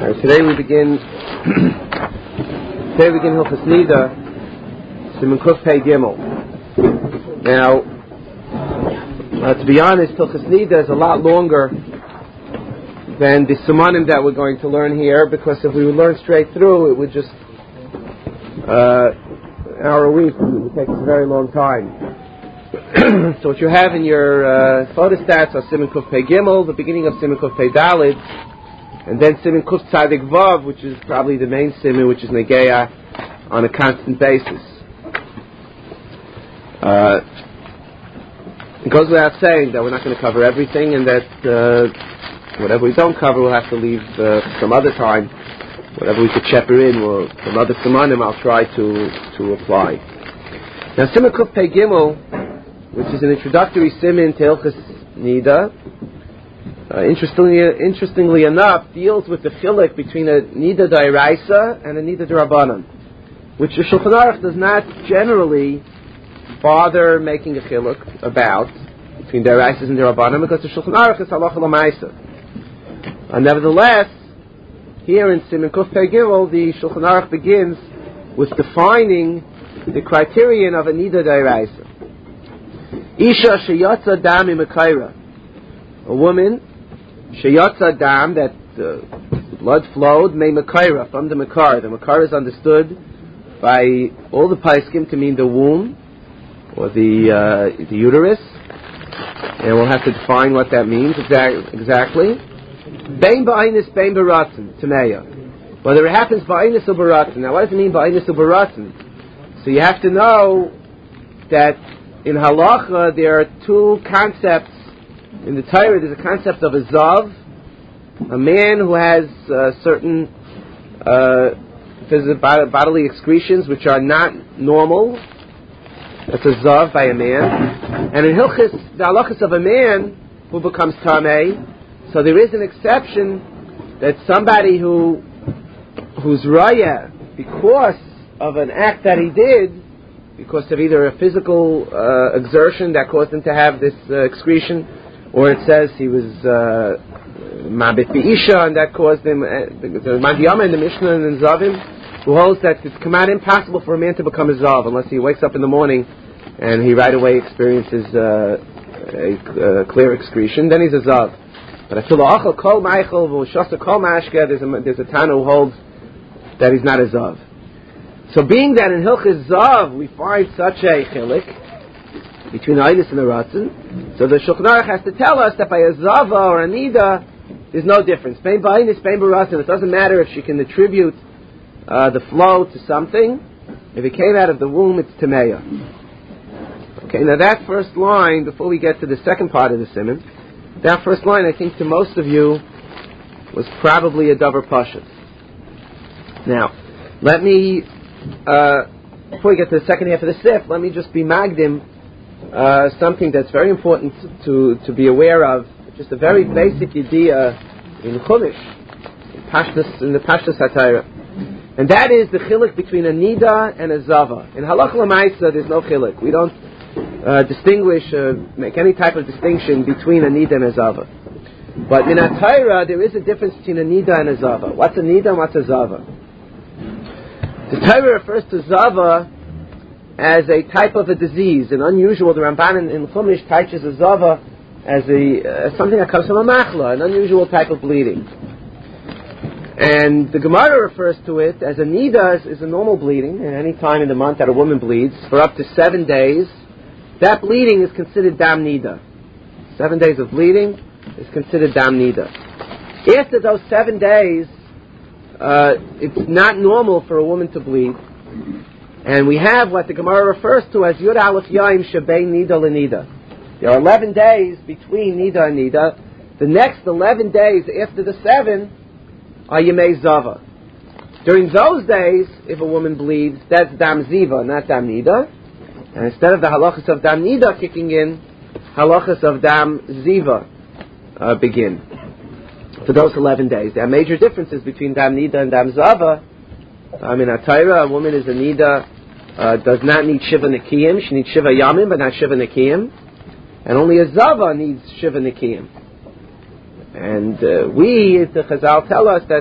Today we begin Hilchos Nida, Siman Kuf Pei Gimel. Now, to be honest, Hilchos Nida is a lot longer than the Simanim that we're going to learn here, because if we would learn straight through, it would just an hour a week. It would take us a very long time. So what you have in your photostats are Siman Kuf Pei Gimel, the beginning of Siman Kuf Pei Dalid, and then Siman Kuf Tzadik Vav, which is probably the main Siman, which is Negeya on a constant basis. It goes without saying that we're not going to cover everything, and that whatever we don't cover we'll have to leave some other time. Whatever we could shepherd in, or some other Simanim I'll try to apply. Now Siman Kuf Pei Gimel, which is an introductory Siman to Hilchos Nida, interestingly enough, deals with the chiluk between a Nida D'Oraisa and a Nida D'Rabbanan, which the Shulchan Aruch does not generally bother making a chiluk about between D'Oraisas and D'Rabbanan, because the Shulchan Aruch is halacha l'maisa. Nevertheless, here in Siman Kuf Pei Gimel, the Shulchan Aruch begins with defining the criterion of a Nida D'Oraisa. Isha sheyatza dam imakaira, a woman sheyatza dam, that blood flowed, may makaira, from the makar. The makar is understood by all the paiskim to mean the womb or the uterus, and we'll have to define what that means exactly. Bein ba'inus, bein baratzin, tameya. Whether it happens ba'inus or baratzin. Now, what does it mean ba'inus or baratzin? So you have to know that in halacha there are two concepts in the Torah. There's a concept of a zav, a man who has certain bodily excretions which are not normal. That's a zav by a man. And in Hilchos, the halachas of a man who becomes tamei, so there is an exception that somebody who's raya because of an act that he did, because of either a physical exertion that caused him to have this excretion, or it says he was mabit bi'isha, and that caused him, the Mandiyama in the Mishnah and in Zavim, who holds that it's impossible for a man to become a Zav unless he wakes up in the morning and he right away experiences a clear excretion, then he's a Zav. But there's a Tana who holds that he's not a Zav. So being that in Hilchos Zav we find such a chilik between the Eidus and the Ratzin, so the Shulchan Aruch has to tell us that by a Zava or a Nida there's no difference. Bein ba'inus, bein baratzin. It doesn't matter if she can attribute the flow to something. If it came out of the womb, it's Tameya. Okay, now that first line, before we get to the second part of the Siman, that first line, I think to most of you, was probably a Davar Pashut. Now, let me, before we get to the second half of the Sif, let me just be Magdim, something that's very important to be aware of, just a very basic idea in Chumash, in the Pashtus HaTorah. And that is the chiluk between a Nida and a Zava. In Halacha L'maisa, there's no chiluk. We don't make any type of distinction between a Nida and a Zava. But in HaTorah, there is a difference between a Nida and a Zava. What's a Nida and what's a Zava? The Torah refers to Zava as a type of a disease, an unusual. The Ramban in Chumash teaches a Zava as something that comes from a machla, an unusual type of bleeding. And the Gemara refers to it as a nida is a normal bleeding, and any time in the month that a woman bleeds for up to 7 days, that bleeding is considered dam nida. 7 days of bleeding is considered dam nida. After those 7 days, it's not normal for a woman to bleed, and we have what the Gemara refers to as Yud Aleph Yaim Shebein Nida L'Nida. There are 11 days between Nida and Nida. The next 11 days after the 7 are Yemei Zava. During those days, if a woman bleeds, that's Dam Ziva, not Dam Nida. And instead of the halachas of Dam Nida kicking in, halachas of Dam Ziva begin. For those 11 days. There are major differences between Dam Nida and Dam Zava. In HaTorah, a woman is a Nida, does not need Shiva Nekiyim. She needs Shiva Yamim, but not Shiva Nekiyim. And only a Zava needs Shiva Nekiyim. And the Chazal tell us that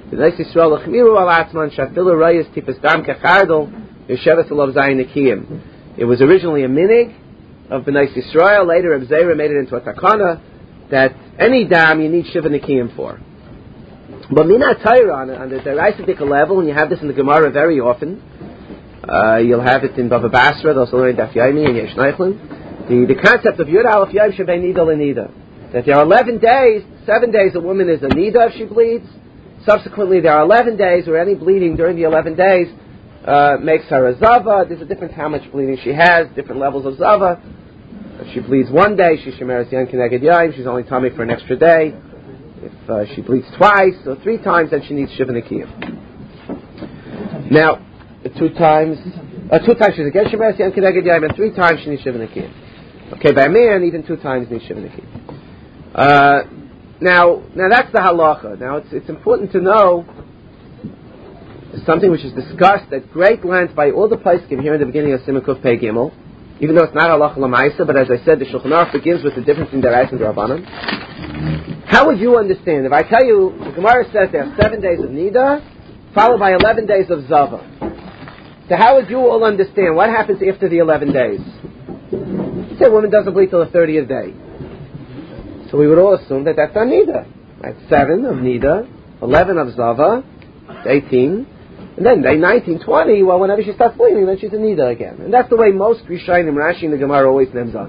B'nais Yisrael l'chmiru al atzman shafilu rayis tipas dam kechardol yeshevet alav zayin nikiyim. It was originally a minig of B'nais Yisrael. Later, Reb Zera made it into a takana that any dam you need shiva nikiyim for. But Minat Torah on the Deraisa level, and you have this in the Gemara very often. You'll have it in Bava Basra, they'll also learn Daf Yomi and Yesh Neichlin. The concept of Yud Aleph Yom Shebei Nida L'Nida. That there are 11 days, 7 days a woman is a Nida if she bleeds. Subsequently, there are 11 days where any bleeding during the 11 days makes her a Zava. There's a difference how much bleeding she has, different levels of Zava. If she bleeds one day, she's Shemeres Yan Keneged Yayim, she's only tummy for an extra day. If she bleeds twice or 3 times, then she needs Shiva Nikiyim. Now, 2 times she's against Shemeres Yan Keneged Yayim, and 3 times she needs Shiva Nikiyim. Okay, by a man, even 2 times needs Shiva Nikiyim. Now that's the halacha. Now it's important to know something which is discussed at great length by all the poskim here in the beginning of Siman Kuf Pei Gimel, even though it's not halacha l'maisa, but as I said, the Shulchan Aruch begins with the difference in Deraisa and Rabbanan. How would you understand if I tell you the Gemara says there are 7 days of Nida, followed by 11 days of Zava? So how would you all understand what happens after the 11 days? You say a woman doesn't bleed till the 30th day. So we would all assume that that's on Nida. Right? 7 of Nida, 11 of Zava, 18, and then day 19, 20, well, whenever she starts bleeding, then she's a Nida again. And that's the way most Rishonim, Rashi, and the Gemara always names on.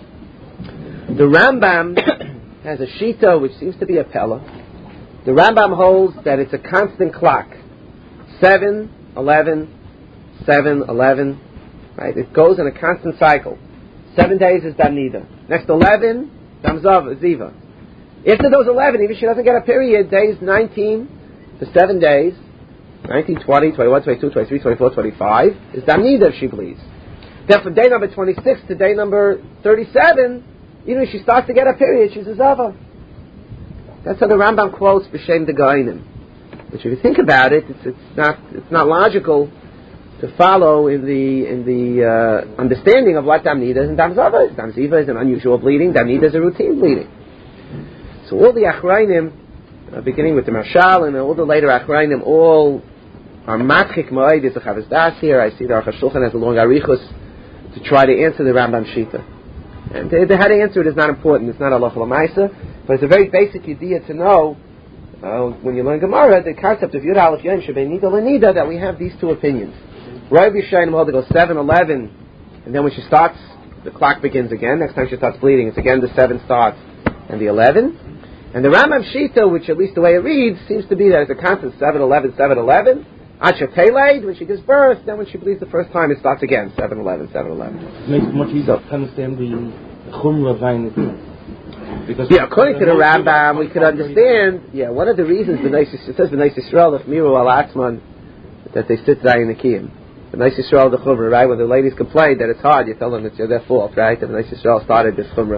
The Rambam has a Shita, which seems to be a Pella. The Rambam holds that it's a constant clock. 7, 11, 7, 11, right? It goes in a constant cycle. 7 days is Dam Nida. Next 11, Dam Ziva. After those 11, even if she doesn't get a period, days 19 to 7 days, 19, 20, 21, 22, 23, 24, 25, is Dam Nida if she bleeds. Then from day number 26 to day number 37, even if she starts to get a period, she's a Zava. That's how the Rambam quotes B'Shem Degainim. Which if you think about it, it's not logical to follow in the understanding of what Dam Nida is and Dam Zava is. Dam Ziva is an unusual bleeding, Dam Nida is a routine bleeding. So all the Achrayim, beginning with the Marshal and all the later Achrayim, all are matchik moed. There's a Chavos Das here. I see the Aruch HaShulchan has a long arichus to try to answer the Rambam Shita. And how to answer it is not important. It's not halacha l'maisa, but it's a very basic idea to know when you learn Gemara the concept of Yud Aleph Yom Shebei Nida L'Nida, that we have these 2 opinions. Rabbi Yishayim hold to go 7, 11, and then when she starts, the clock begins again. Next time she starts bleeding, it's again the 7 starts and the 11. And the Rambam Shita, which at least the way it reads, seems to be that it's a constant 7, 11, 7, 11. Asher Peleid, when she gives birth, then when she bleeds the first time, it starts again, 7, 11, 7, 11. It makes it much easier to understand the Chumrah Vayin. Because according to the Rambam, we could understand, one of the reasons it says B'nais Yisrael, if Miru al Atzman, that they sit Zayin Nikiyim. B'nais Yisrael, the Chumrah, right? When the ladies complain that it's hard, you tell them it's their fault, right? That B'nais Yisrael started this Chumrah.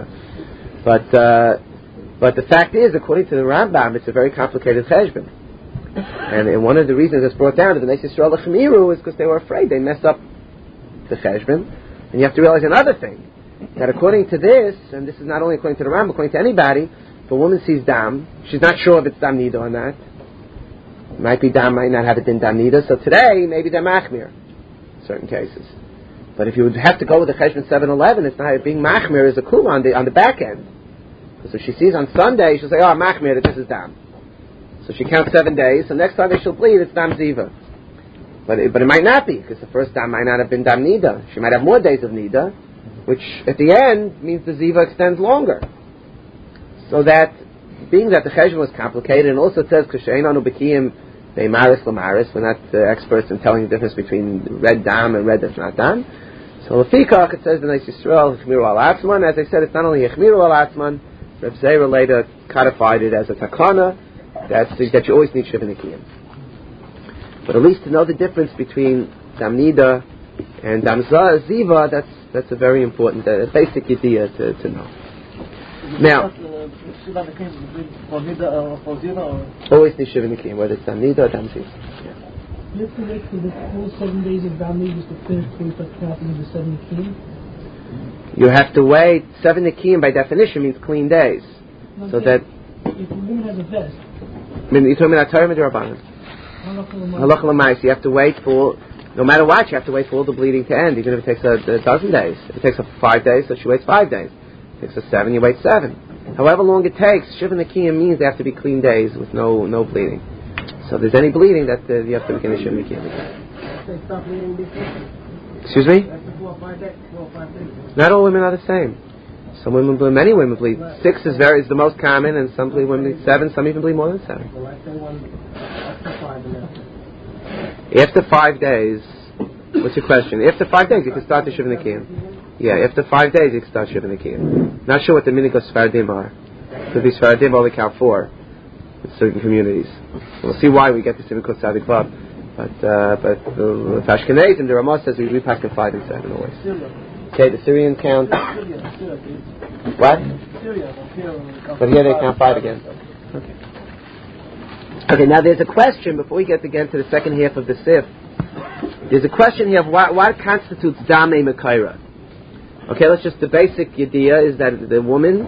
But the fact is, according to the Rambam, it's a very complicated cheshbon. And one of the reasons it's brought down to the B'nai Yisrael L'Chemiru is because they were afraid they messed up the cheshbon. And you have to realize another thing, that according to this, and this is not only according to the Rambam, according to anybody, if a woman sees Dam, she's not sure if it's Dam Nida or not. It might be Dam, might not have it been Dam Nida. So today, maybe they're Machmir in certain cases. But if you would have to go with the cheshbon 7-11, it's not being Machmir is a kula on the back end. So if she sees on Sunday, she'll say, oh, Machmir, that this is Dam. So she counts 7 days, so next time she'll bleed, it's Dam Ziva. But it might not be, because the first Dam might not have been Dam Nida. She might have more days of Nida, which at the end means the Ziva extends longer. So that, being that the cheshbon was complicated, and also it says, K'shein anu b'kiyim be'maris l'maris, we're not experts in telling the difference between red Dam and red that's not Dam. So Lefikach, it says, B'nai Yisrael, Yechmiru al Atzman. As I said, it's not only Yechmiru al Atzman, Reb Zera later codified it as a takana, that you always need Shiva Nikiyim. But at least to know the difference between Dam Nida and Dam Ziva, that's a very important, basic idea to know. Now, always need Shiva Nikiyim, whether it's Dam Nida or Dam Ziva. You have to wait for the full 7 days of Dam Nida to finish before you start counting the 7 Nikiyim? You have to wait. 7 Nikiyim by definition means clean days. No, so that if a woman has a vest, You're talking about Torah Midrabanan. Halacha l'maisa. You have to wait for, no matter what, you have to wait for all the bleeding to end, even if it takes a dozen days. If it takes 5 days, so she waits 5 days. If it takes 7, you wait 7. However long it takes, Shiva Nekiyim means they have to be clean days with no bleeding. So if there's any bleeding, that you have to begin the Shiva Nekiyim again. They stop bleeding before? Excuse me? After 4 or 5 days. Not all women are the same. Some women bleed, many women bleed. 6 is the most common, and some women bleed 7, some even bleed more than 7. Well, I say one after 5 and After 5 days, what's your question? After 5 days, you can start the Shiva Nekiyim. Yeah, after 5 days, you can start Shiva Nekiyim. Not sure what the minhag of Sfaradim are. Could be Sfaradim only count 4 in certain communities. We'll see why we get the Simcha Tzadik Club. But the Ashkenazim, the Ramah says we repack in 5 and 7 always. Okay, the Syrian count. What? But here they count 5 again. Okay, now there's a question, before we get again to the second half of the Sif, there's a question here of what constitutes Damei Mekaira. Okay, the basic idea is that the woman,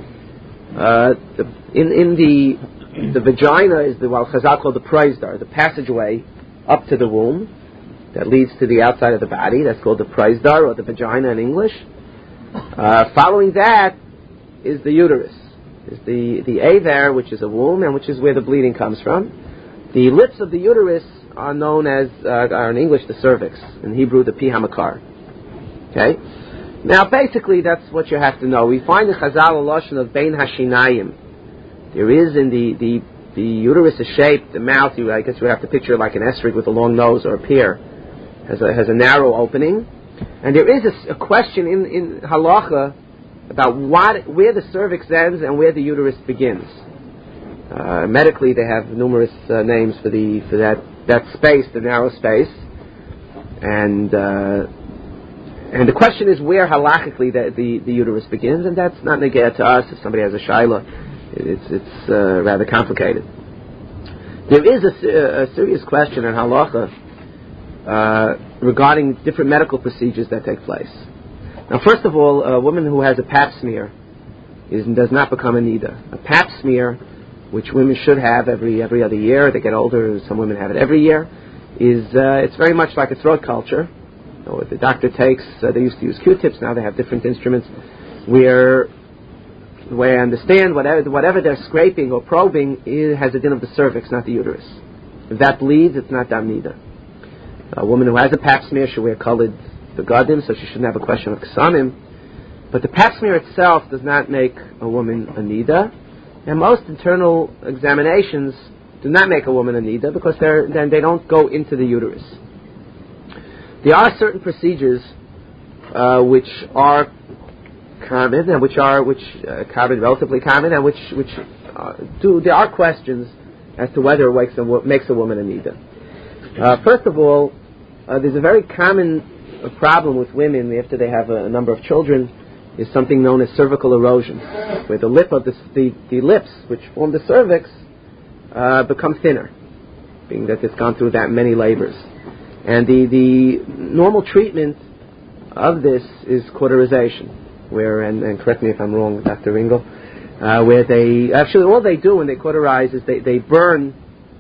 in the vagina is what Chazal called the Praisdar, the passageway up to the womb that leads to the outside of the body. That's called the Praisdar, or the vagina in English. Following that is the uterus. Is the Aver, which is a womb, and which is where the bleeding comes from. The lips of the uterus are known as, are in English, the cervix. In Hebrew, the Pi HaMakar. Okay? Now, basically, that's what you have to know. We find the Chazal a lashon of Bein Hashinayim. There is in the uterus is shaped, the mouth, I guess you have to picture like an estrich with a long nose or a pear. Has a narrow opening. And there is a question in halacha about where the cervix ends and where the uterus begins. Medically, they have numerous names for that space, the narrow space, and the question is where halachically the uterus begins, and that's not negaya to us. If somebody has a shaila, it's rather complicated. There is a serious question in halacha regarding different medical procedures that take place. Now, first of all, a woman who has a pap smear does not become a nida. A pap smear, which women should have every other year, they get older, some women have it every year, it's very much like a throat culture. So the doctor takes, they used to use Q-tips, now they have different instruments, where I understand whatever they're scraping or probing has a din of the cervix, not the uterus. If that bleeds, it's not dam nida. A woman who has a pap smear should wear colored begadim, so she shouldn't have a question of ksanim. But the pap smear itself does not make a woman a nida, and most internal examinations do not make a woman a nida because they don't go into the uterus. There are certain procedures which are common and relatively common, and there are questions as to whether it makes a woman a nida. First of all, there's a very common problem with women after they have a number of children is something known as cervical erosion, where the lip of the lips, which form the cervix, become thinner, being that it's gone through that many labors. And the normal treatment of this is cauterization, where, and correct me if I'm wrong, Dr. Ringel, where all they do when they cauterize is they burn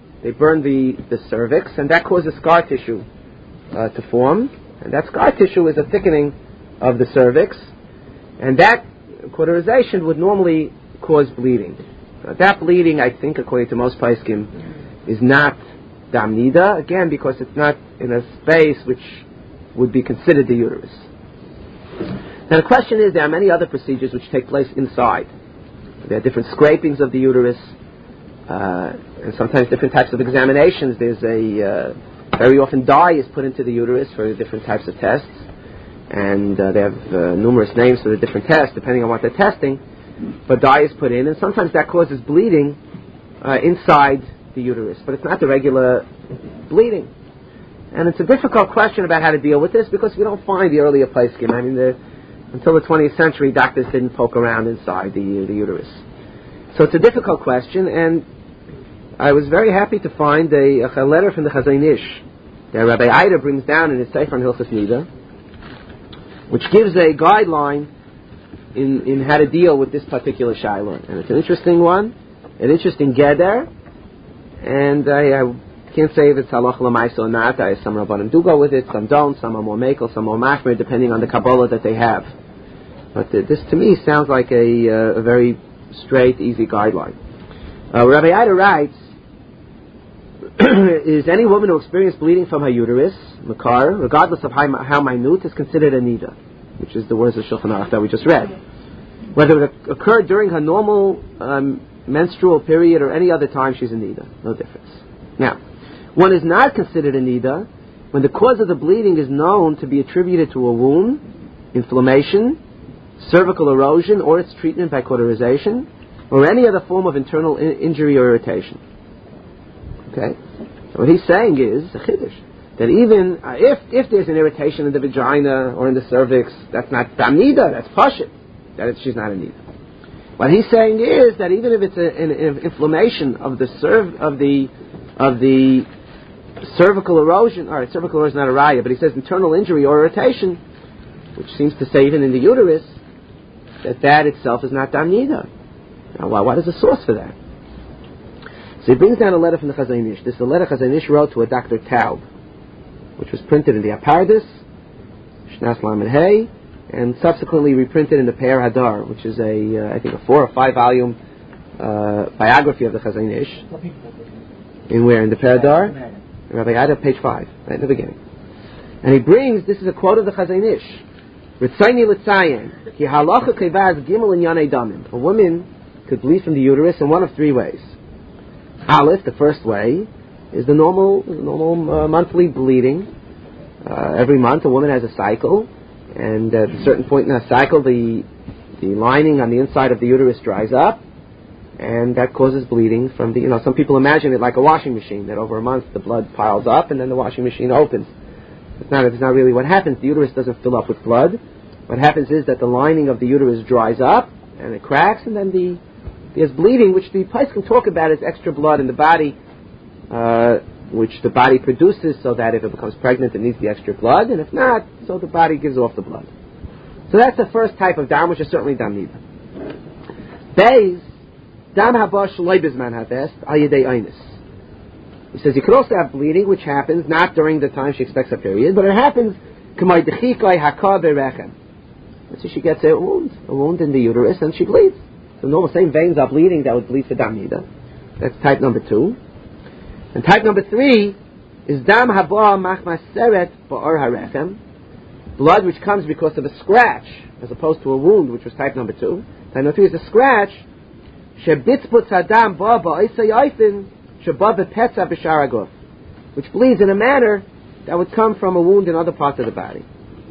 the cervix, and that causes scar tissue to form, and that scar tissue is a thickening of the cervix, and that cauterization would normally cause bleeding. That bleeding, I think, according to most poskim, is not dam nida, again, because it's not in a space which would be considered the uterus. Now the question is, there are many other procedures which take place inside. There are different scrapings of the uterus, and sometimes different types of examinations. There's very often dye is put into the uterus for different types of tests, and they have numerous names for the different tests depending on what they're testing, but dye is put in, and sometimes that causes bleeding inside the uterus, but it's not the regular bleeding. And it's a difficult question about how to deal with this because we don't find the earlier poskim. I mean, until the 20th century, doctors didn't poke around inside the uterus. So it's a difficult question, and I was very happy to find a letter from the Chazon Ish that Rabbi Ida brings down in his Sefer on Hilchos Nida, which gives a guideline in how to deal with this particular shaila. And it's an interesting one, an interesting geder, and I can't say if it's halacha l'maisa or not. Some rabbanim do go with it, some don't. Some are more mekel, some are more machmir, depending on the kabbalah that they have. But this, to me, sounds like a very straight, easy guideline. Rabbi Ida writes, is any woman who experiences bleeding from her uterus, makar, regardless of how minute, is considered a nida, which is the words of Shulchan Aruch that we just read. Whether it occurred during her normal menstrual period or any other time, she's a nida. No difference. Now, one is not considered a nida when the cause of the bleeding is known to be attributed to a wound, inflammation, cervical erosion, or its treatment by cauterization, or any other form of internal injury or irritation. Okay? So what he's saying is, a chiddush, that even if there's an irritation in the vagina or in the cervix, that's not nida, that's pashit. She's not a nida. What he's saying is that even if it's an inflammation of the cervical erosion, all right, cervical erosion is not a raya, but he says internal injury or irritation, which seems to say even in the uterus, that itself is not nida. Now, what is the source for that? So he brings down a letter from the Chazon Ish. This is a letter Chazon Ish wrote to a Dr. Taub, which was printed in the Apardis, Shnas Lamed Hey, and subsequently reprinted in the Pe'er Hadar, which is I think a 4 or 5 volume biography of the Chazon Ish. In the Pe'er Hadar? Rabbi Ida, page 5, right in the beginning. And he brings, this is a quote of the Chazon Ish, Ritzaini l'tzayin, ki halacha kevaz gimel in yanei damim. A woman could bleed from the uterus in one of 3 ways. Aleph, the first way, is the normal monthly bleeding. Every month a woman has a cycle, and at a certain point in that cycle the lining on the inside of the uterus dries up, and that causes bleeding from the, some people imagine it like a washing machine, that over a month the blood piles up and then the washing machine opens. It's not really what happens. The uterus doesn't fill up with blood. What happens is that the lining of the uterus dries up and it cracks, and then there's bleeding, which the Pais can talk about as extra blood in the body, which the body produces so that if it becomes pregnant it needs the extra blood, and if not, so the body gives off the blood. So that's the first type of dam, which is certainly dam nida. Beis, dam haba shloi bizman havest al yedei einis. He says you could also have bleeding, which happens not during the time she expects a period, but it happens k'may dechikai haka berechem. So she gets a wound in the uterus, and she bleeds. So normal, same veins are bleeding that would bleed for dam nida. That's type number 2. And type number 3 is dam haba machmaseret ba'or harechem, blood which comes because of a scratch, as opposed to a wound, which was type number 2. Type number 3 is a scratch, shebitzputz hadam ba ba'isayayfin sheba bepetza b'shar haguf, which bleeds in a manner that would come from a wound in other parts of the body.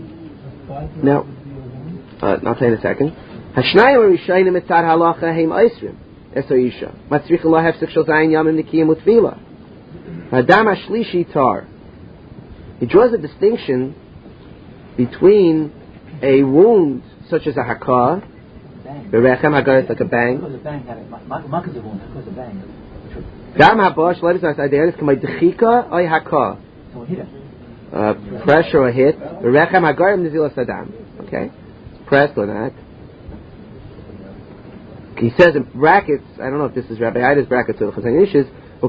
Now, I'll tell you in a second. Hashnayim rishayim mitzad halacha heim eisrim eso isha matzrich lo hefsek shel zayin yamim nikiyim utfila hadam hashlishi tar. He draws a distinction between a wound such as a hakah, berechem hagar, like a bang. Dam habosh, let us know ideas kamay dechika oy hakah, pressure or hit. Berechem hagar nizilas adam. Okay. Pressed or not. He says in brackets, I don't know if this is Rabbi Ida's brackets or the Chazon Ish's,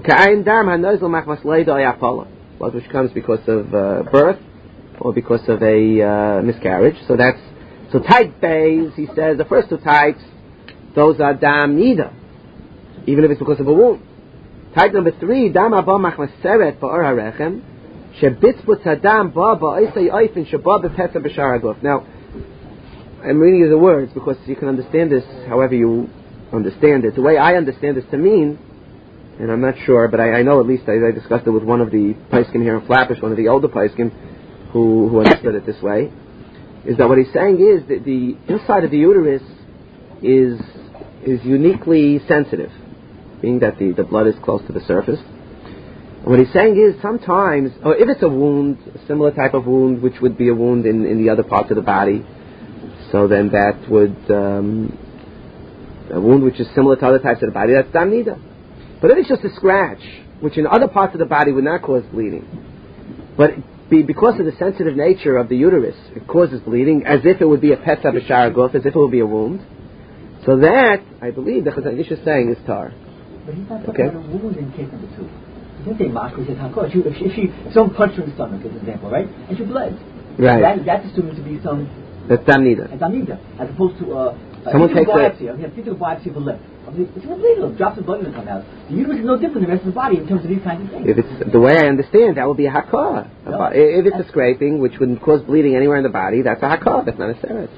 blood which comes because of birth or because of a miscarriage. So type Beis, he says, the first 2 types, those are dam nida, even if it's because of a wound. Type number 3, dam haba machmaseret ba'or harechem, shebitzputz hadam ba ba'isay oifin sheba bepetza b'shar haguf. Now, I'm reading you the words because you can understand this however you understand it. The way I understand this to mean, and I'm not sure, but I know at least I discussed it with one of the Paiskim here in Flatbush, one of the older Paiskim who understood it this way, is that what he's saying is that the inside of the uterus is uniquely sensitive, being that the blood is close to the surface. And what he's saying is sometimes, or if it's a wound, a similar type of wound, which would be a wound in the other parts of the body, so then that would, a wound which is similar to other types of the body, that's dam nida. But if it's just a scratch, which in other parts of the body would not cause bleeding, but because of the sensitive nature of the uterus, it causes bleeding, as if it would be a petza b'shar haguf, as if it would be a wound. So that, I believe, the Chazon Ish is saying is tar. But he's not Okay. talking about a wound in case number 2. He didn't say Mako, he said Hakor. If someone punched her in the stomach, as an example, right? And she bled. Right. That's assuming to be some That's damnida. damnida, as opposed to Someone takes biopsy. I mean, a physical biopsy of the lip. I mean, it's illegal. Drops of blood going to come out. The uterus is no different than the rest of the body in terms of these kinds of things. If it's the way I understand, that would be a hakar. No. If it's a scraping, which would cause bleeding anywhere in the body, that's a hakar. That's not a seret.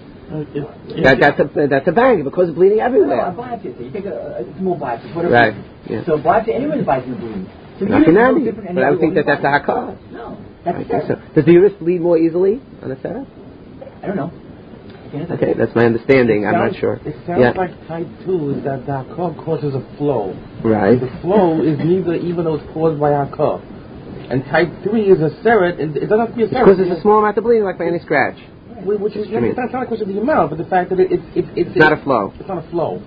That's a bang. Because of bleeding No, a everywhere. biopsy. So you take a small biopsy, whatever. Right. Yeah. So biopsy, anywhere in the body is bleeding. So the Not uterus is no finale, different than but I would any think that other that's a organ. hakar. No, I that's a think so. seret. Does the uterus bleed more easily on a seret? I don't know. Okay, that's my understanding. I'm not sure. It sounds Yeah. like type 2 is that the hakar causes a flow. Right. The flow is neither, even though it's caused by hakar. And type 3 is a seret, and it doesn't have to be a seret. Because there's a small amount of bleeding, like by any scratch. Which is, I mean- it's not a question of the amount, but the fact that it's Not a flow. It's not a flow.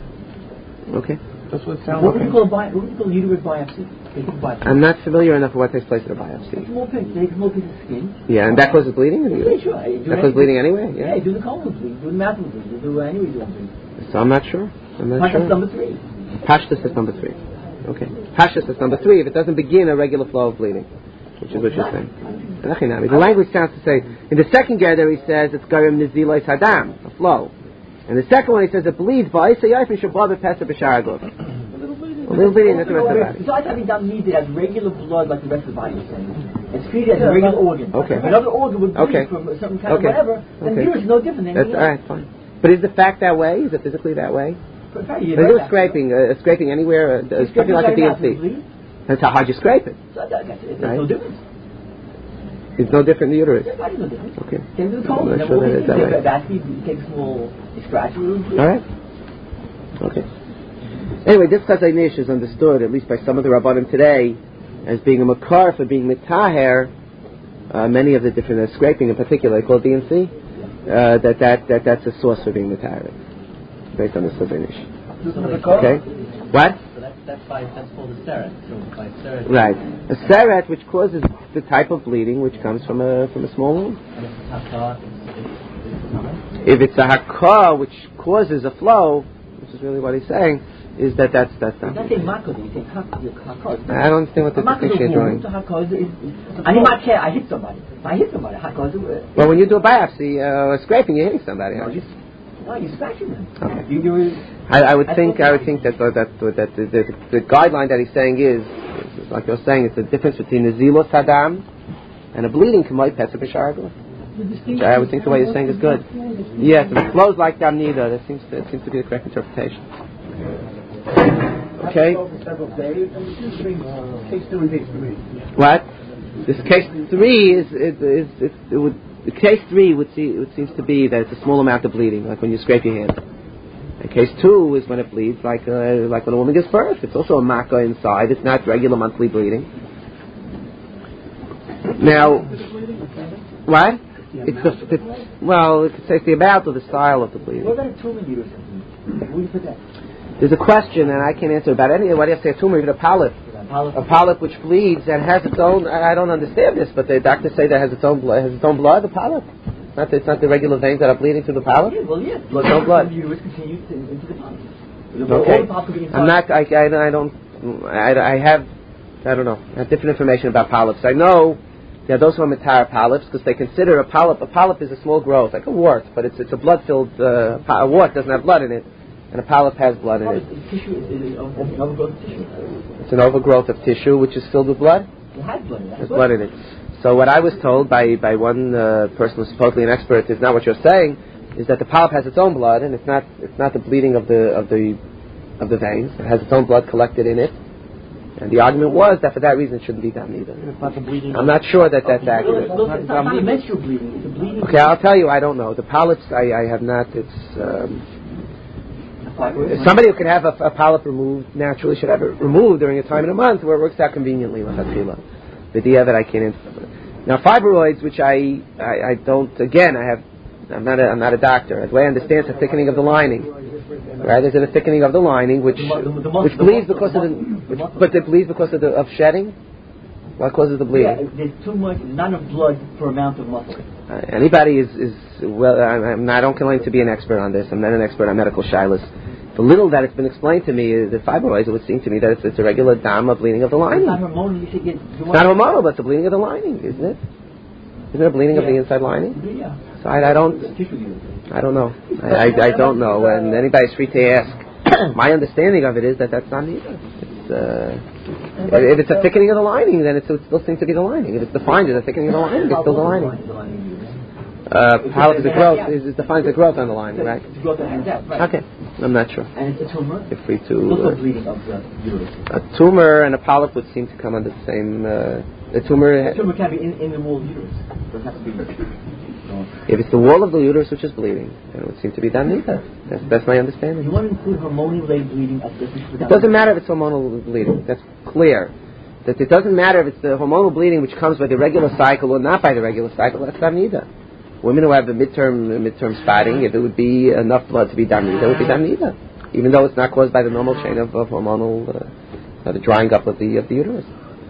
Okay. That's what it sounds What would you like. call uterus biopsy? They take a biopsy. I'm not familiar enough with what takes place in a It's biopsy. a small piece. They take a small piece of skin. Yeah, and that causes bleeding? Yeah, sure. That causes bleeding anyway? Yeah, Yeah. you do the colon bleed, do the mouth bleed, you do anyway you do bleed. So I'm not sure. I'm not That's sure. number 3. Pashtus is number 3. Okay. Pashtus is number 3 if it doesn't begin a regular flow of bleeding, which is what you're saying. The language sounds to say, in the second gather he says it's garim nizilois hadam, a flow. And the second one he says it bleeds by Isayif and Shabbat Pesach B'Sharagov. A little bleeding, that's the rest of the body. Besides having that needed as regular blood like the rest of the body is saying. It's treated as a regular organ. Okay. If another organ would bleed Okay. from a certain kind of Okay. whatever, then Okay. the uterus is no different than That's anything alright, fine. But is the fact that way? Is it physically that way? else. When you do a scraping anywhere, something like a DNC. That's how hard you scrape it. So there's Right. no difference. It's no different in the uterus. The body's no different. Okay. Same with the I'm colon. not Then sure what that we is that do, way. that's you take a small scratch and All right. Okay. Anyway, this Chazai Nish is understood, at least by some of the Rabbanim today, as being a makar for being mitaher. Many of the different scraping in particular, called DNC, that's a source for being mitaher, based on this Chazai Nish. Okay. What? So that's called a seret. So by seret, Right. A seret, which causes the type of bleeding which comes from a small wound. and if it's hakar, it's common. If it's a hakar which causes a flow, which is really what he's saying, is that's You not. don't say mako, you say hakar. I don't understand what the distinction you're drawing. I need my care. I hit somebody. If I hit somebody, hakar is Well, when you do a biopsy, scraping, you're hitting somebody. no, Aren't you? you're scratching them. Okay. You I would think that the guideline that he's saying is like you're saying, it's the difference between the zilos hadam and a bleeding kamay pesach b'sharagla. Which I would think the way you're saying is good. Yes, if it flows like damnida, that seems to be the correct interpretation. Okay. What? This case 3 the case 3 would seems to be that it's a small amount of bleeding, like when you scrape your hand. And case 2 is when it bleeds, like when a woman gives birth. It's also a makkah inside. It's not regular monthly bleeding. Now, what? Well, it could say it's the amount or the style of the bleeding. What about a tumor uterus? Where do you put that? There's a question, and I can't answer about any. Why do you have to say a tumor, even a polyp? A polyp which bleeds and has its own. I don't understand this, but the doctors say that has its own blood. The polyp. It's not the regular veins that are bleeding through the polyp. Yeah, well, yeah. No blood. The uterus continues into the polyp. Okay. All the polyps are I'm not. I don't know. I have different information about polyps. I know there are those who are metar polyps because they consider a polyp. A polyp is a small growth, like a wart, but it's a blood-filled. A wart doesn't have blood in it, and a polyp has blood in it. Tissue is an overgrowth of tissue. It's an overgrowth of tissue which is filled with blood. It has blood in it. There's blood in it. So what I was told by one person who's supposedly an expert is not what you're saying. Is that the polyp has its own blood, and it's not the bleeding of the veins. It has its own blood collected in it. And the argument was that for that reason it shouldn't be done either. It's not the bleeding. I'm not sure that that's accurate. It's not menstrual bleeding. It's a bleeding. Okay, I'll tell you, I don't know. The polyps, I have not. It's somebody who could have a polyp removed naturally should have it removed during a time in a month where it works out conveniently with Hatchila. The idea that I can't answer. Now fibroids, which I don't. Again, I'm not a doctor. The way I understand, it's a thickening of the lining. Right? There's a thickening of the lining, which bleeds because it bleeds because of shedding. What causes the bleeding? Yeah, there's too much, not enough blood per amount of muscle. Anybody is well. I don't claim to be an expert on this. I'm not an expert on medical shilas. The little that it's been explained to me, the fibroids, it would seem to me that it's a regular dam of bleeding of the lining. It's not hormonal. You should get. It's not hormonal, but it's the bleeding of the lining, isn't it? Isn't there bleeding of the inside lining? Yeah. So I don't know. I don't know, and anybody's free to ask. My understanding of it is that that's not neither. If it's a thickening of the lining, then it still seems to be the lining. If it's defined as a thickening of the lining, it's still the lining. How is the growth? Is defined as the growth on the lining, right? The growth that hangs out, right? Okay, I'm not sure. And it's a tumor. You're free to. Also bleeding of the uterus. A tumor and a polyp would seem to come under the same. The tumor. The tumor can be in the wall of the uterus. It doesn't have to be. If it's the wall of the uterus which is bleeding, then it would seem to be damnita. That's my understanding. You want to include hormonal-related bleeding as this? It doesn't matter if it's hormonal bleeding. That's clear. That it doesn't matter if it's the hormonal bleeding which comes by the regular cycle or not by the regular cycle. That's damnita. Women who have the midterm spotting, if it would be enough blood to be damnita, it would be damnita, even though it's not caused by the normal chain of hormonal, the drying up of the uterus.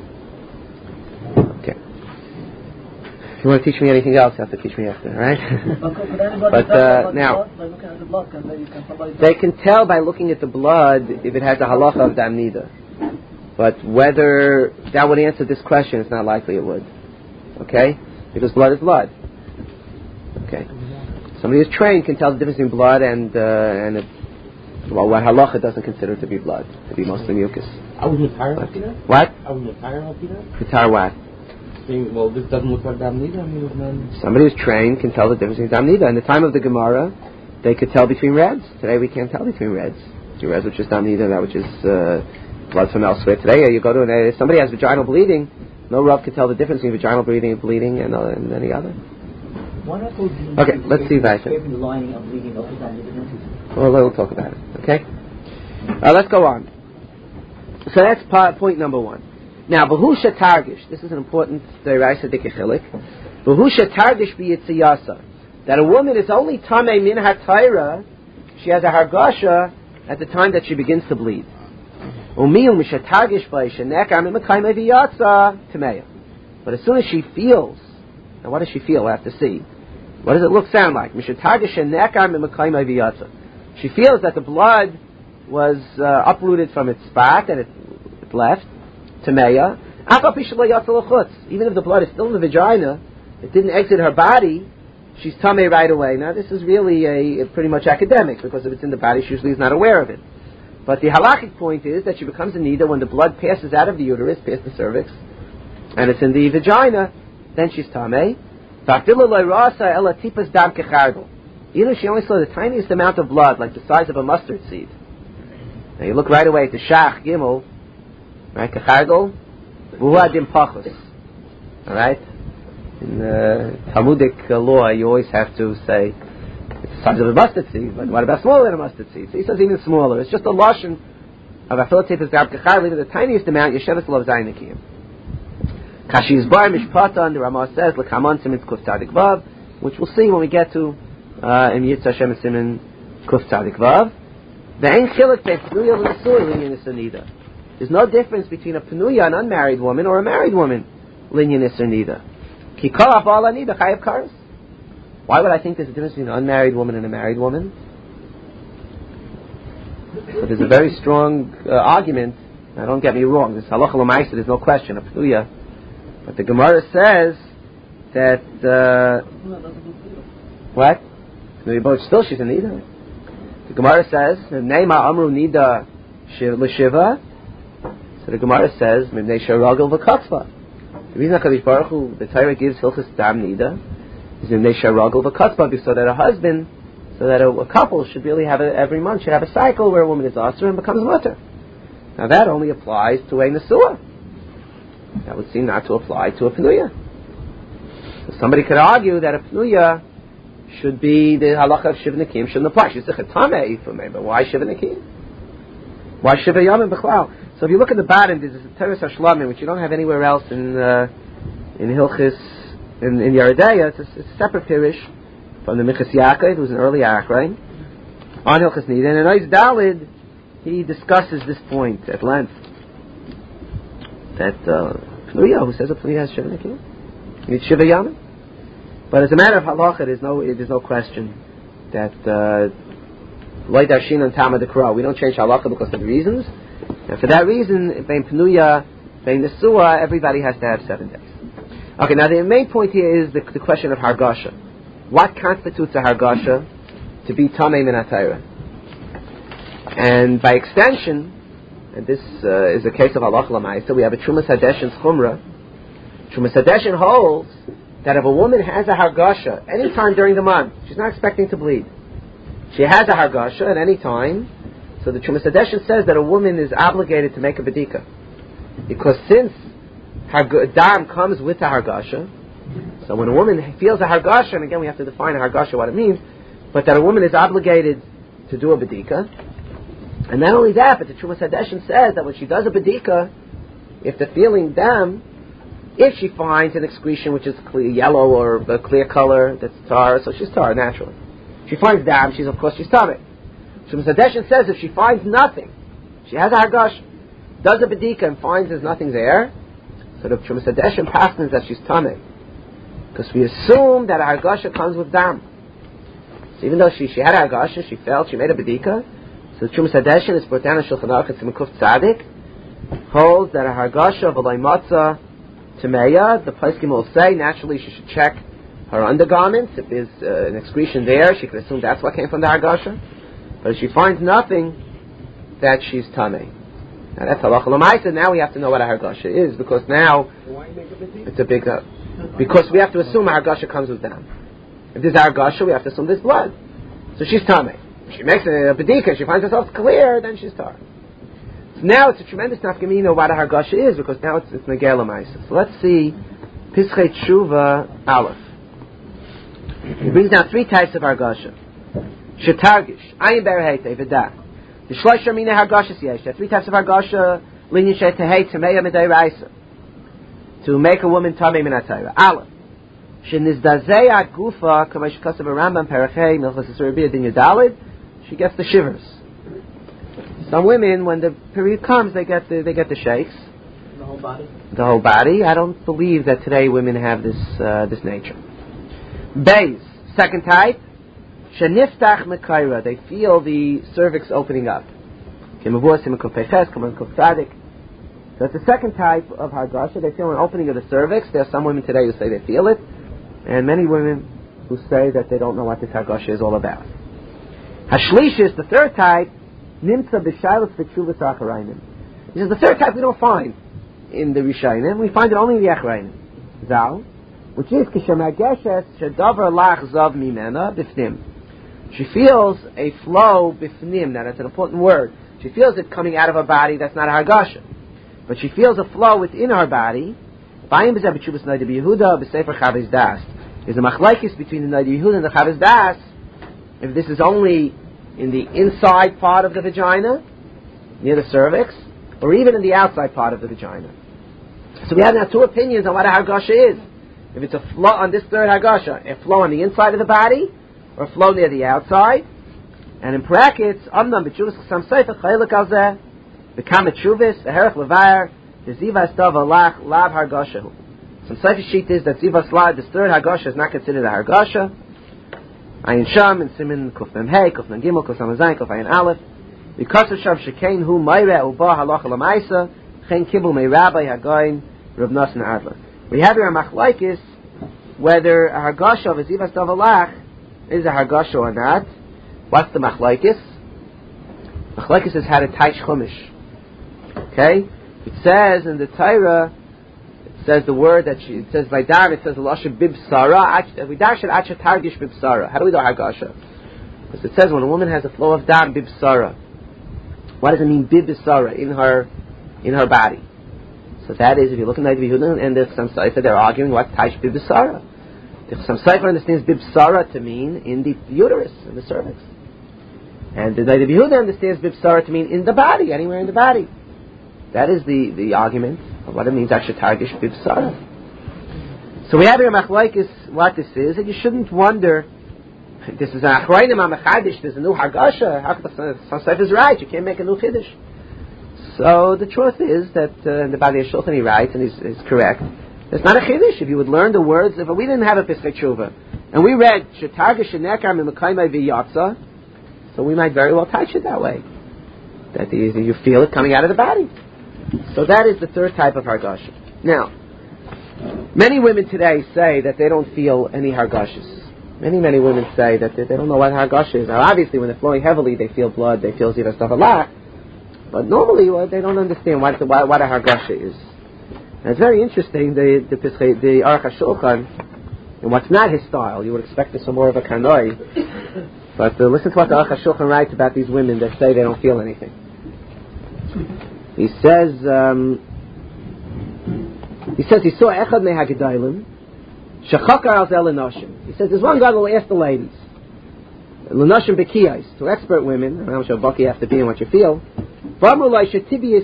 Okay. If you want to teach me anything else, you have to teach me after, all right? But now, they can tell by looking at the blood if it has a halacha of damnita. But whether that would answer this question, it's not likely it would. Okay? Because blood is blood. Okay. Somebody who's trained can tell the difference between blood and what halacha doesn't consider to be blood, to be mostly mucus. I was retired after that? What? I was retired after that? Retire what? Saying, well, this doesn't look like damnita. I mean, somebody who's trained can tell the difference between damnita. In the time of the Gemara, they could tell between reds. Today we can't tell between reds. The reds which is damnita, that which is blood from elsewhere. Today you go to if somebody has vaginal bleeding, no Rav can tell the difference between vaginal bleeding and any other. Okay, let's see Vaisa. Well, we'll talk about it. Okay? Let's go on. So that's point number one. Now, Bahusha Targish, this is an important Deraisa Dikechilik. Bahusha Targish B'yitziyasa. That a woman is only Tamei Min HaTaira, she has a Hargasha at the time that she begins to bleed. Umiyul Misha Targish B'Isha Nekam Imakay Meviyatsa Tameya. But as soon as she feels, now what does she feel? We'll have to see. What does it sound like? She feels that the blood was uprooted from its spot and it left. Tameya. Even if the blood is still in the vagina, it didn't exit her body, she's tamei right away. Now this is really a pretty much academic, because if it's in the body, she usually is not aware of it. But the halakhic point is that she becomes a nida when the blood passes out of the uterus, past the cervix, and it's in the vagina, then she's tamei. Even if she only saw the tiniest amount of blood, like the size of a mustard seed. Now you look right away at the Shach Gimel, right? Kechardol, Vuhadim Pachos. Alright? In Talmudic law, you always have to say it's the size of a mustard seed, but what about smaller than a mustard seed? So he says even smaller. It's just a lashon of Afilatipus Gab Kechardol, even the tiniest amount, Yeshevet Lov Zainikim. Kashi's Bar Mishpatan, the Ramah says, L'Kaman Simin Kuf Tzadik Vav, which we'll see when we get to in Yitz Hashem Simin Kuf Tzadik Vav. Ve'en Chilik Pe Pnuya L'Nesur Linyan Nida. There's no difference between a Pnuya, an unmarried woman, or a married woman, Linyan Nida. Ki Kol Ba'ala Nida Chayav Karas. Why would I think there's a difference between an unmarried woman and a married woman? So there's a very strong argument. Now don't get me wrong, this Halacha L'Maisa, there's no question, a Pnuya. But the Gemara says that what? But still she's a nida. The Gemara says Neima Amru Nida L'Shiva. So the Gemara says Mibnei Sharagel V'Katzva. The reason HaKadosh Baruch Hu, the Torah gives Hilchos Dam Nida is Mibnei Sharagel V'Katzva, so that a husband, so that a couple should really have every month should have a cycle where a woman is asur and becomes mutter. Now that only applies to a Nesua. That would seem not to apply to a Pnuya. So somebody could argue that a Pnuya should be the halacha of Shiva Nakim shouldn't apply. She's a Chetame for me, but why Shiva Nakim? Why Shiva Yamin B'chlal? So if you look at the bottom, there's a Teres HaShlamim, which you don't have anywhere else in Hilchis, in Yeridea. It's a separate pirish from the Minchas Yaakov, who's an early Akrai, on Hilchis Nida. And in Ois Dalid, he discusses this point at length. That Pnuya, who says a Pnuya has Shiva Nakim? You need Shiva Yamin? But as a matter of halacha, there's no question that Loy Darshin and Tama Dekra. We don't change halacha because of the reasons. And for that reason, Bein Penuya, Bein Nesua, everybody has to have 7 days. Okay, now the main point here is the question of Hargasha. What constitutes a Hargasha to be Tamei Min HaTorah? And by extension, and this is a case of Halacha L'Maisa, we have a Trumas Hadeshin's Chumrah. Trumas Hadeshin holds that if a woman has a Hargasha any time during the month, she's not expecting to bleed. She has a Hargasha at any time, so the Trumas Hadeshin says that a woman is obligated to make a Bedika. Because since Dam comes with the Hargasha, so when a woman feels a Hargasha, and again we have to define a Hargasha, what it means, but that a woman is obligated to do a Bedika. And not only that, but the Trumas Hadeshin says that when she does a Bedika, if the feeling Dam, if she finds an excretion which is clear, yellow or a clear color, that's tar, so she's tar naturally. She finds Dam, she's Tamei. Trumas Hadeshin says if she finds nothing, she has a Hargasha, does a Bedika and finds there's nothing there, so the Trumas Hadeshin passes that she's Tamei. Because we assume that a Hargasha comes with Dam. So even though she had a Hargasha, she felt, she made a Bedika, so the Trumas Hadeshin is brought down in Shulchan Aruch, it's in Kuf Tzadik, holds that a Hargasha of a Matzah Tameya, the Poskim will say, naturally she should check her undergarments. If there's an excretion there, she could assume that's what came from the Hargasha. But if she finds nothing, that she's Tamei. Now that's Halacha L'Maisa. Now we have to know what a Hargasha is, because now it's a big... because we have to assume a Hargasha comes with Dam. If there's a Hargasha, we have to assume there's blood. So she's Tamei. If she makes a Bedika, she finds herself clear, then she's Tar. So now it's a tremendous nafkamina what a Hargasha is, because now it's Negei L'Maisa. So let's see Pischei Tshuva Aleph. He brings down 3 types of Hargasha. Shetargish, Ayin Berheite, V'dah. The Shloisha Mina Hargashas Yesh. There are 3 types of Hargasha, Linyan Shetehei, Tameya Midei Raisa. To make a woman Tamei Min HaTorah. Aleph. Shenizdazei Ad Gufa, Kamash Kasav Rambam Perachei, Milchas Surabiyah Din Yudalid. She gets the shivers. Some women, when the period comes, they get the shakes. The whole body? The whole body. I don't believe that today women have this nature. Beis, second type, Sheniftach Mekaira. They feel the cervix opening up. So it's the second type of Hargasha. They feel an opening of the cervix. There are some women today who say they feel it, and many women who say that they don't know what this Hargasha is all about. Hashlish is the third type. Nimtza b'shaylos v'tshuvas acharayim. This is the third type we don't find in the Rishayim. We find it only in the Acharayim. Zal, which is k'shemageshes shedavar lach zav mimena b'fnim. She feels a flow b'fnim. Now that's an important word. She feels it coming out of her body. That's not a Hargasha, but she feels a flow within her body. Bayim b'zeh b'tshuvas Noda B'Yehuda b'sefer Chavis Das. There's a machlokes between the Noda B'Yehuda and the Chavis Das. If this is only in the inside part of the vagina, near the cervix, or even in the outside part of the vagina. So we have now 2 opinions on what a Hargasha is. If it's a flow on this third Hargasha, a flow on the inside of the body, or a flow near the outside. And in brackets, Amnam b'tshuvas chasam sefer chaylik al zeh, v'kam b'tshuvas, v'herech levayer, v'ziva stav alach lav Hargashahu. Some sefer sheet is that ziva slad, this third Hargasha, is not considered a Hargasha. Ayin Sham and Simin Kuf Mem Hey, Kuf Mem Gimel, Kuf Mem Zayin, Kuf Ayin Aleph. Because of Shav Shekein Hu Mayre Uba Halacha L'Maisa, Chen Kibbul Mei Rabbi Hagoyin Rav Nosson Adler. We have here a machlokes whether a Hargasha of a Zivas Davalach is a Hargasha or not. What's the machlokes? Machlokes is how to Taish Chumash. Okay, it says in the Torah. It says the word that it says by Dar, it says Lasha Bibsara. We darshan Acha Targish Bibsara. How do we do Hargasha? Because it says when a woman has a flow of Dar Bibsara. What does it mean Bibsara in her body? So that is, if you look at the Yehuda and the Chasam Sofer, they're arguing what Taish Bibsara. The Chasam Sofer understands Bibsara to mean in the uterus, in the cervix, and the Yehuda understands Bibsara to mean in the body, anywhere in the body. That is the argument of what it means, actually, Targish Bibsara. So we have here machlokes what this is, and you shouldn't wonder, this is an Achrayim HaMechadish, there's a new Hargasha, how could the Chasam Sofer is right, you can't make a new Chiddush. So the truth is that in the Bali Shulchan he writes, and he's correct, it's not a Chiddush. If you would learn the words, if we didn't have a Pischei Tshuva, and we read, Shetargish Shenekar Mimakaymai V'Yatza, So we might very well touch it that way. That you feel it coming out of the body. So that is the third type of hargasha. Now, many women today say that they don't feel any hargashas. Many women say that they don't know what hargasha is. Now, obviously, when they're flowing heavily, they feel blood, they feel zira stuff a lot. But normally, they don't understand what a hargasha is. And it's very interesting, the Aruch HaShulchan, and what's not his style, you would expect this from more of a kanoi, but listen to what the Aruch HaShulchan writes about these women that say they don't feel anything. He says, he saw Echad Mehagedailim, Shechakar al Zel Lenoshim. He says, there's one guy who will ask the ladies, Lenoshim Bekiyais, to expert women, how much of a buck you have to be and what you feel, some women do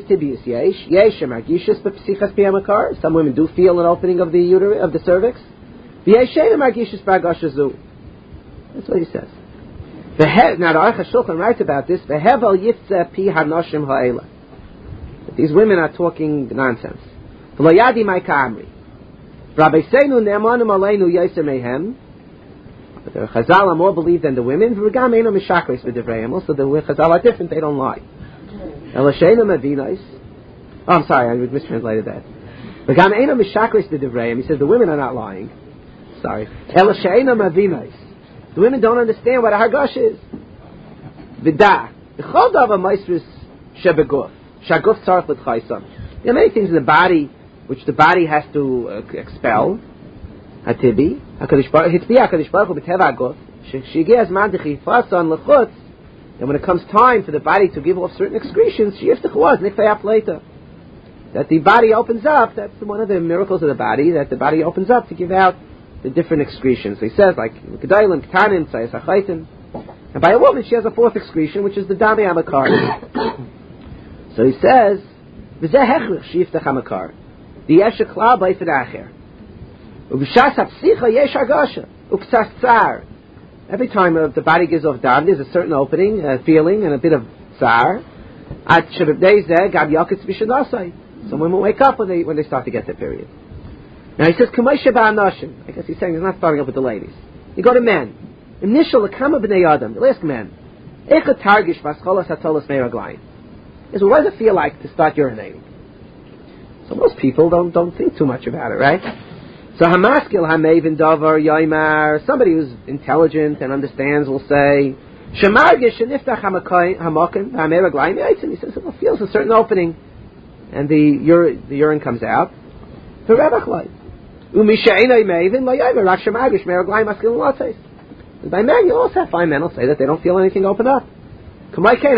feel an opening of the uterus, of the cervix. That's what he says. Now the Aruch HaShulchan writes about this. These women are talking nonsense. But the Chazal are more believed than the women. Also, the Chazal are different, they don't lie. Oh, I'm sorry, I mistranslated that. He says the women are not lying. Sorry. The women don't understand what a hargash is. There are many things in the body which the body has to expel. And when it comes time for the body to give off certain excretions, that the body opens up. That's one of the miracles of the body, that the body opens up to give out the different excretions. So he says, like, and by a woman she has a fourth excretion, which is the dami amakar. So he says, every time the body gives off dam, there's a certain opening, a feeling, and a bit of tsar. Some women wake up when they start to get their period. Now he says, I guess he's saying he's not starting up with the ladies. You go to men. Initial kama b'nei adam. You'll ask men. Is what does it feel like to start urinating? So most people don't think too much about it, right? So hamaskil hamevin davar yaimar. Somebody who's intelligent and understands will say, shemargish sheniftach hamakim hameraglayim yaitzim. He says it feels a certain opening, and the urine comes out. The rebachlay. Umishainay mevin layaimar rak shemargish meraglayim maskil latzes. By men, you also find men will say that they don't feel anything open up. That's what the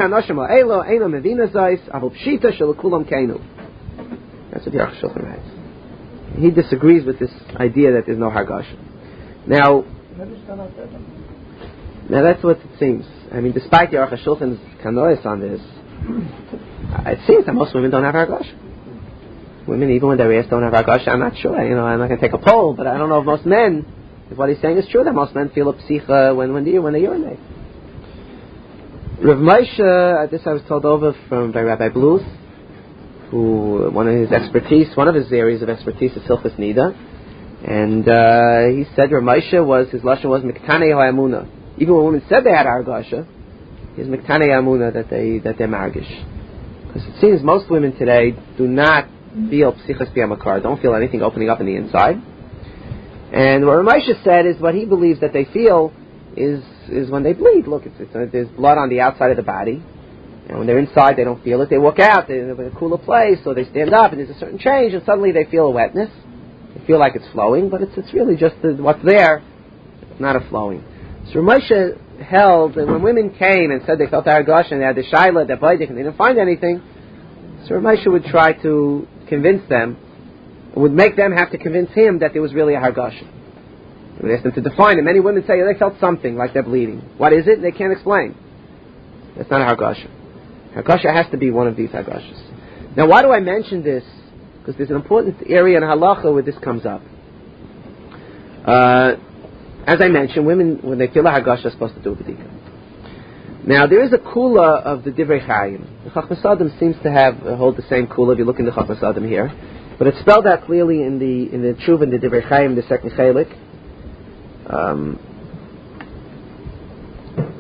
Aruch HaShulchan writes. He disagrees with this idea that there's no hargasha. Now that's what it seems. I mean, despite the Aruch HaShulchan's kanois on this, it seems that most women don't have hargasha. Women, even when they're asked, don't have hargasha. I'm not sure. I'm not going to take a poll, but I don't know if most men, if what he's saying is true, that most men feel a psicha when they urinate. Rav Moshe, this I was told over by Rabbi Bluth, who one of his areas of expertise is Hilchos Nida, and he said Rav Moshe his lashon was Miktanei Ha'amuna. Even when women said they had hargasha, his Miktanei Ha'amuna that they're margish, because it seems most women today do not feel psichas b'yamakar, don't feel anything opening up in the inside. And what Rav Moshe said is what he believes that they feel is when they bleed. Look, there's blood on the outside of the body, and when they're inside, they don't feel it. They walk out, they're in a cooler place, so they stand up, and there's a certain change, and suddenly they feel a wetness. They feel like it's flowing, but it's really just what's there. It's not a flowing. So Rav Moshe held that when women came and said they felt hargasha and they had the shaila, the baidik, and they didn't find anything, so Rav Moshe would try to convince them, would make them have to convince him that there was really a hargasha. He would ask them to define it. Many women say they felt something like they're bleeding. What is it? They can't explain. That's not a hargasha. Hargasha has to be one of these hargashas. Now, why do I mention this? Because there's an important area in halacha where this comes up. As I mentioned, women, when they feel a hargasha, are supposed to do a bedika. Now, there is a kula of the Divrei Chaim. The Chachmas Adam seems to hold the same kula if you look in the Chachmas Adam here. But it's spelled out clearly in the Tshuva, in the Divrei Chaim, the second chelik.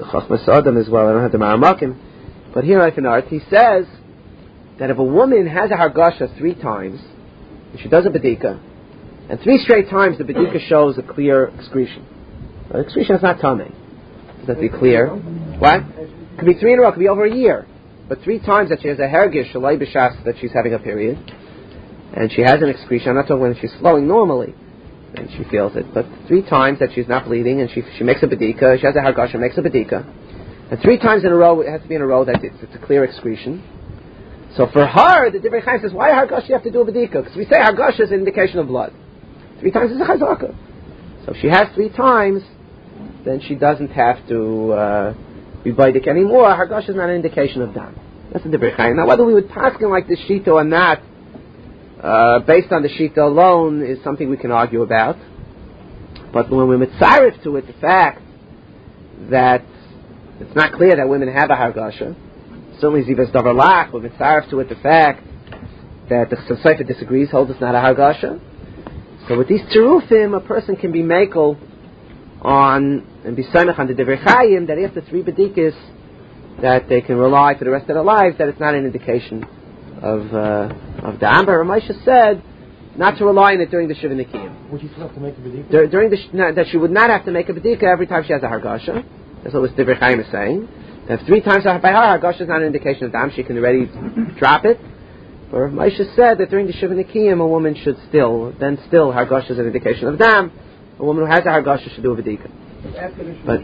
Chachmas Adam as well. I don't have the Maramakim, but here I can art. He says that if a woman has a hargasha 3 times, and she does a bedika, and 3 straight times the bedika shows a clear excretion. Excretion is not tummy. Does that be clear? What? It could be 3 in a row. It could be over a year. But 3 times that she has a hergish, shalai b'shas, that she's having a period, and she has an excretion. I'm not talking when she's flowing normally, and she feels it. But 3 times that she's not bleeding, and she makes a bedika, she has a hargasha, makes a bedika, and 3 times in a row, it has to be in a row that it's a clear excretion. So for her, the Divrei Chaim says, why hargasha you have to do a bedika? Because we say hargasha is an indication of blood. 3 times is a chazaka. So if she has 3 times, then she doesn't have to be baidik anymore. Hargasha is not an indication of dam. That's the Divrei Chaim. Now whether we would paskin like the shita or not, based on the shita alone, is something we can argue about. But when we're mitzaref to it, the fact that it's not clear that women have a hargasha, certainly zivas davar lach, we're mitzaref to it, the fact that the Sosaifa disagrees, holds it's not a hargasha. So with these terufim, a person can be makel on and be samech on the Divrei Chaim that after 3 bedikas that they can rely for the rest of their lives that it's not an indication of the Amber. Ramesha said not to rely on it during the Shiva Nikiyim. Would you still have to make a bedika? During that she would not have to make a bedika every time she has a hargasha. That's what Divrei Chaim is saying. That if 3 times by her hargasha is not an indication of dam, she can already drop it. Or Ramesha said that during the Shiva Nikiyim a woman should still hargasha is an indication of dam. A woman who has a hargasha should do a bedika. But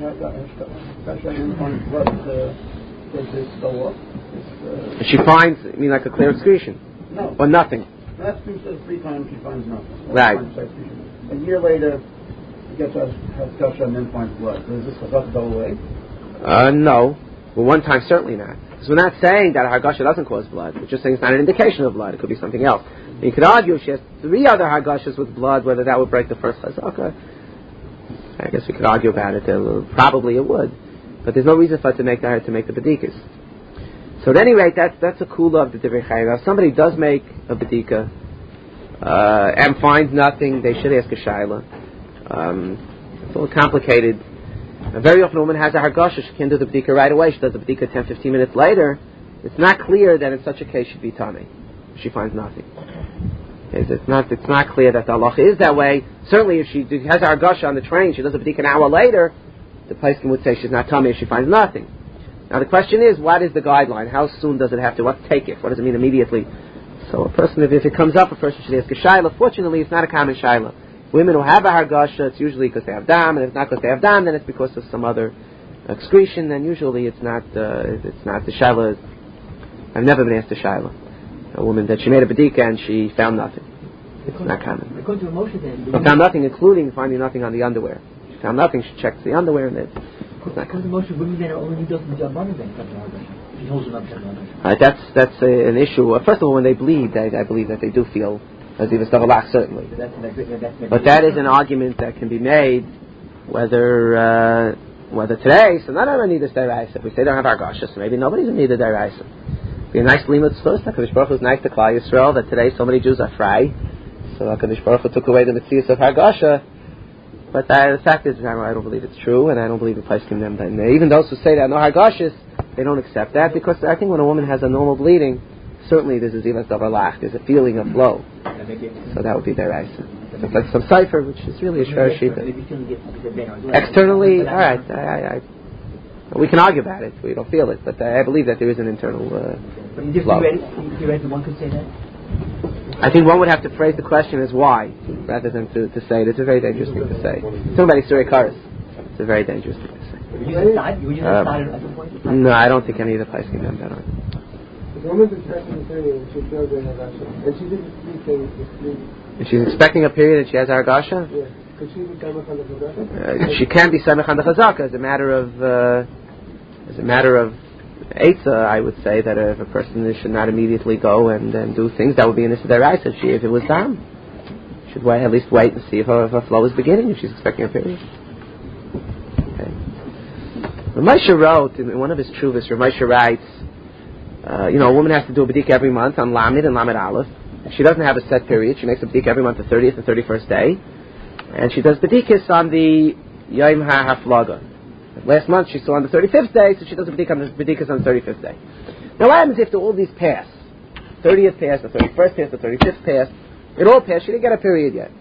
she finds, I mean, like a clear excretion, no, or nothing. That's 3 times she finds nothing. Right. A year later, she gets a hargasha and then finds blood. Does this chazaka go away? No. Well, 1 time certainly not. Because we're not saying that a hargasha doesn't cause blood. We're just saying it's not an indication of blood. It could be something else. And you could argue if she has 3 other hargashas with blood, whether that would break the first chazaka. I guess we could argue about it. Probably it would. But there's no reason for her to make the bedikas. So at any rate, that's a kula of the Divrei Chaim. Now, if somebody does make a bedika and finds nothing, they should ask a shaila. It's a little complicated. Very often a woman has a hargasha, she can't do the bedika right away. She does the bedika 10-15 minutes later. It's not clear that in such a case she'd be tamei. She finds nothing. It's not clear that the halacha is that way. Certainly if she has a hargasha on the train, she does a bedika an hour later, the poskim would say she's not tamei if she finds nothing. Now the question is, what is the guideline? How soon does it have to? What's take it? What does it mean immediately? So a person, if it comes up, a person should ask a shaila. Fortunately, it's not a common shaila. Women who have a hargasha, it's usually because they have dam, and if it's not because they have dam, then it's because of some other excretion. Then usually it's not the shaila. I've never been asked a shaila. A woman that she made a bedika and she found nothing. It's not common. According to Moshe, then, She found nothing, including finding nothing on the underwear. She found nothing. She checks the underwear, and it's not according common. to Moshe, women then are only does the job running then. She holds them up. That's an issue. First of all, when they bleed, I believe that they do feel as if it's davalach, certainly. But that is an argument that can be made whether today. So not everyone needs a deraisa. If we say they don't have hargasha, so maybe nobody's in need of deraisa. Be a nice limud first. HaKadosh Baruch Hu is nice to Klal Yisrael that today so many Jews are fry. So HaKadosh Baruch Hu took away the mitzvahs of hargasha. But the fact is, I don't believe it's true, and I don't believe the place can them. Even those who say that no hargashas, they don't accept that, because I think when a woman has a normal bleeding, certainly there's a zivas davar lach, there's a feeling of flow. So that would be deraisa. So it's like some cipher, which is really a shver shita. Externally, all right, we can argue about it. We don't feel it, but I believe that there is an internal flow. Theoretically, one could say that. I think one would have to phrase the question as why, rather than to say it. It's a very dangerous thing to say. Somebody Surei Karas. It's a very dangerous thing to say. Would you decide at some point? No, I don't think any of the place can have that on. The woman's expecting a period and she feels they have hargasha. And she did 3 things. If she's expecting a period and she has hargasha, Yeah. Could she be samech on the chazaka? she can be samech on the chazaka as a matter of Eitzah, I would say that if a person should not immediately go and do things, that would be an issa deraisa. If it was dam, should at least wait and see if her flow is beginning, if she's expecting a period. Okay. Ramesha wrote in one of his truvas, Ramesha writes, a woman has to do a bedika every month on Lamed and Lamed Aleph. If she doesn't have a set period, she makes a bedika every month, the 30th and 31st day, and she does bedikas on the Yom HaHaflaga. Last month she saw on the 35th day, so she does a bedikas on the 35th day. Now what happens if all these pass? 30th pass, the 31st pass, the 35th pass. It all passed. She didn't get a period yet.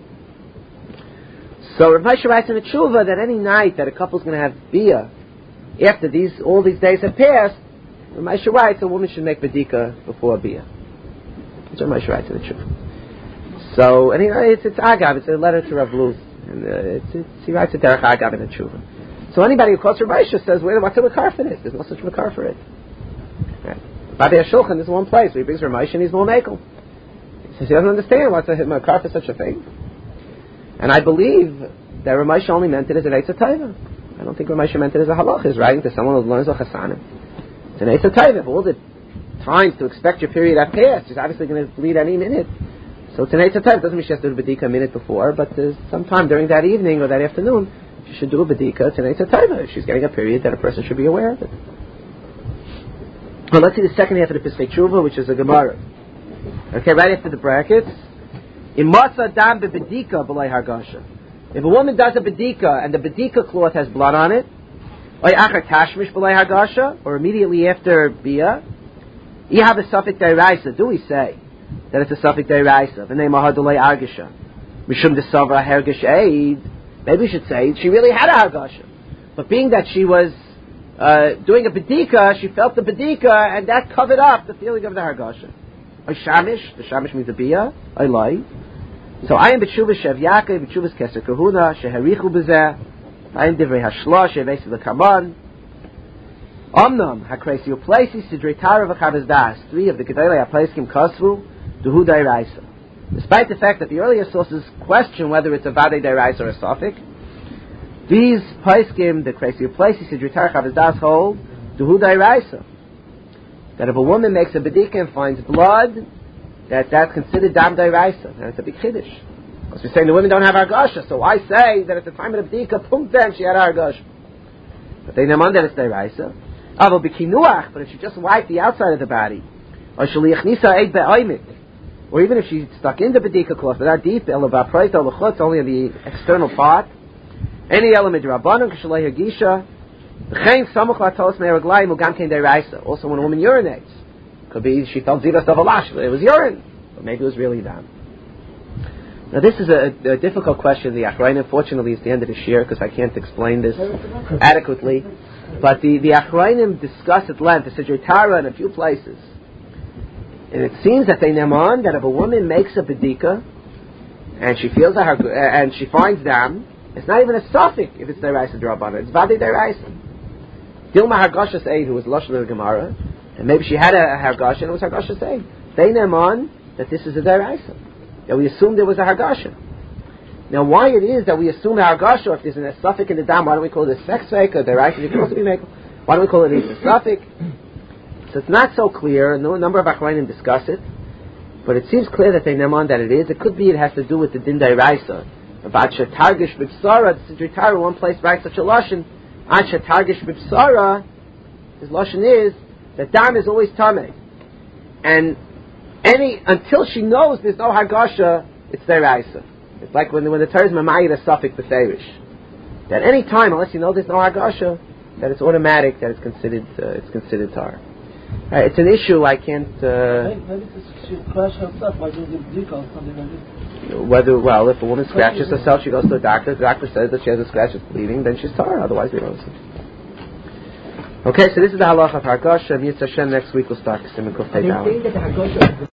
So Rav Moshe writes in the Tshuva that any night that a couple's going to have bia, after all these days have passed, Rav Moshe writes a woman should make bedika before bia. That's what Rav Moshe writes in the Tshuva. So, and it's Agav, it's a letter to Rav Luz, and he writes it Derech Agav in the Tshuva. So anybody who quotes Rav Moshe says, wait, what's a makar for this? There's no such makar for it. Right. Babei HaShulchan is one place where he brings Rav Moshe and he's more makel. He says he doesn't understand what's a makar for such a thing. And I believe that Rav Moshe only meant it as an Eitzah Taiva. I don't think Rav Moshe meant it as a halach. He's writing to someone who learns al chasanim. It's an Eitzah Taiva. All the times to expect your period have passed, she's obviously going to bleed any minute. So it's an Eitzah Taiva. It doesn't mean she has to do a bedika a minute before, but there's sometime during that evening or that afternoon, she should do a bedika. It's an Eitzah Taiva. If she's getting a period, that a person should be aware of it. Well, let's see the second half of the Pesach Tshuva, which is a Gemara. Okay, right after the brackets. If a woman does a bedika and the bedika cloth has blood on it, or immediately after bia, you have a suffix deraisa. Do we say that it's a suffix deraisa? Maybe we should say she really had a hargasha, but being that she was doing a bedika, she felt the bedika, and that covered up the feeling of the hargasha. The shamish means a bia. I lie. So I am b'tshuva shev Yaakov, b'tshuvas keser kahuna, sheharichu b'zeh, I am divrei hashla, shevesi l'kaman. Omnam, hakresi u'plesi, sidrei tara v'chavaz das, 3 of the Gedolei HaPoskim Kosvu, duhu dairaisa. Despite the fact that the earlier sources question whether it's a vadei dairaisa or a suffix, these Poskim, the kresi u'plesi, sidrei tara v'chavaz das, hold, duhu dairaisa. That if a woman makes a bedika and finds blood, that's considered dam dairaisa, and it's a big chiddush. Because we're saying the women don't have hargasha, so I say that at the time of the bedika, then she had hargasha. But they neman that it's dairaisa. But if she just wiped the outside of the body, or even if she stuck in the bedika cloth, without deep, only in the external part, any element rabbanon k'shalei hagisha. Also, when a woman urinates, could be she felt ziras of alash, it was urine, but maybe it was really dam. Now, this is a difficult question. The Achrayim, fortunately, it's the end of the year because I can't explain this adequately. But the Achrayim discuss at length the Sidrei Tara in a few places, and it seems that they neman that if a woman makes a bedika and she feels and she finds dam, it's not even a suffix if it's deraisa d'Rabbanan. It's vadi deraisa. Dilma Hargashas Eid, who was Lashon of the Gemara, and maybe she had a Hargasha and it was Hargashas Eid. They neman that this is a deraisa. That we assume there was a Hargasha. Now, why it is that we assume a Hargasha, if there's a suffix in the dam, why don't we call it a sex fake or deraisa? It can also be make. Why don't we call it a suffix? So it's not so clear. No number of Achrayim discuss it, but it seems clear that they neman that it is. It could be it has to do with the din deraisa. About Shatargish B'Psara, the Sidrei Tara, one place writes such a lashon. Ad Shatargish B'Psara, his lashon is that dam is always tamei, and until she knows there's no hargasha, it's deraisa. It's like when the Torah is mamayir a suffix b'ferish. That any time, unless you know there's no hargasha, that it's automatic that it's considered tar. It's an issue I can't. Maybe she crash herself by doing the bdika or something like this. If a woman scratches herself, she goes to a doctor. The doctor says that she has a scratch, it's bleeding, then she's tar. Otherwise, we don't see. Okay, so this is the halacha of hargasha. Mitzvah Hashem. Next week we'll start Siman Kuf Tei Dalet.